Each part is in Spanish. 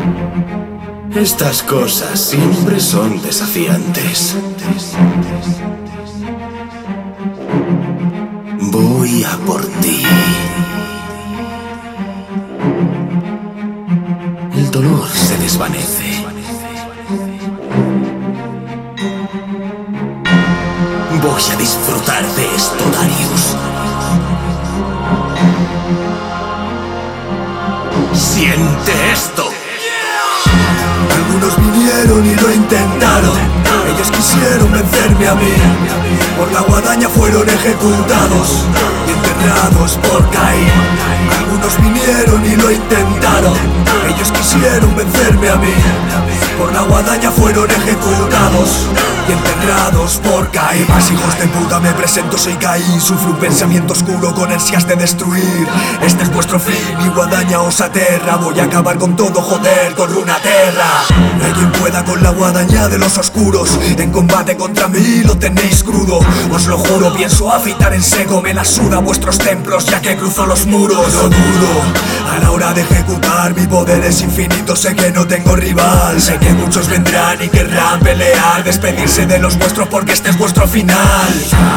Estas cosas siempre son desafiantes. Voy a por ti. El dolor se desvanece. Voy a disfrutar de esto, Darius. ¡Siente esto! Algunos vinieron y lo intentaron. Ellos quisieron vencerme a mí. Por la guadaña fueron ejecutados y enterrados por Caín. Algunos vinieron y lo intentaron. Ellos quisieron vencerme a mí. Por la guadaña fueron ejecutados y enterrados por Caín. Más hijos de puta, me presento, soy Caín. Sufro un pensamiento oscuro con ansias de destruir. Este es vuestro fin, mi guadaña os aterra. Voy a acabar con todo, joder, con Runeterra. No hay quien pueda con la guadaña de los oscuros. En combate contra mí lo tenéis crudo. Os lo juro, pienso afitar en seco. Me la suda vuestros templos ya que cruzo los muros. No dudo, a la hora de ejecutar mi poder es infinito. Sé que no tengo rival. Sé que muchos vendrán y querrán pelear, despedirse de los vuestros porque este es vuestro final.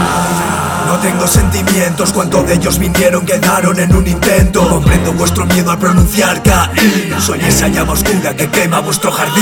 No tengo sentimientos, cuantos de ellos vinieron quedaron en un intento. Comprendo vuestro miedo al pronunciar Caín. Soy esa llama oscura que quema vuestro jardín.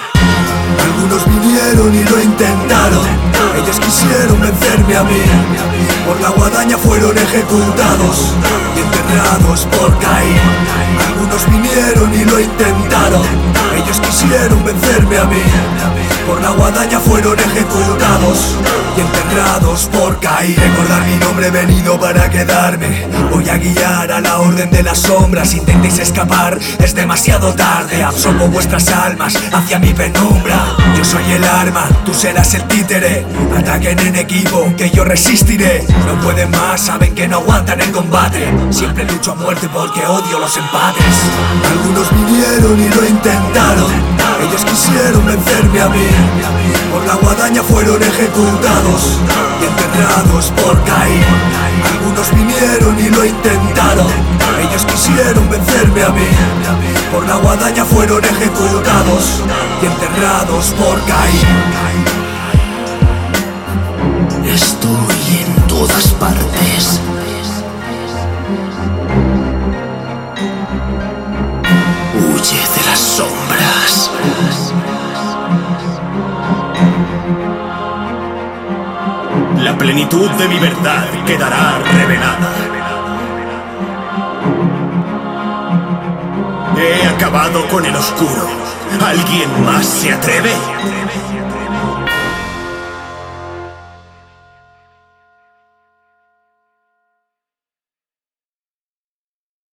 Algunos vinieron y lo intentaron. Ellos quisieron vencerme a mí. Por la guadaña fueron ejecutados y enterrados por Caín. Algunos vinieron y lo intentaron. Ellos quisieron vencerme a mí. Por la guadaña fueron ejecutados y enterrados por Caín. Recordar mi nombre, he venido para quedarme. Voy a guiar a la orden de las sombras. Intentéis escapar, es demasiado tarde. Absorbo vuestras almas hacia mi penumbra. Yo soy el arma, tú serás el títere. Ataquen en equipo, que yo resistiré. No pueden más, saben que no aguantan el combate. Siempre lucho a muerte porque odio los empates. Algunos vinieron y lo intentaron. Ellos quisieron vencerme a mí. Por la guadaña fueron ejecutados y enterrados por Caín. Algunos vinieron y lo intentaron. Ellos quisieron vencerme a mí. Por la guadaña fueron ejecutados y enterrados por Caín. Estoy en todas partes. Huye de las sombras. La plenitud de mi verdad quedará revelada. He acabado con el oscuro. ¿Alguien más se atreve?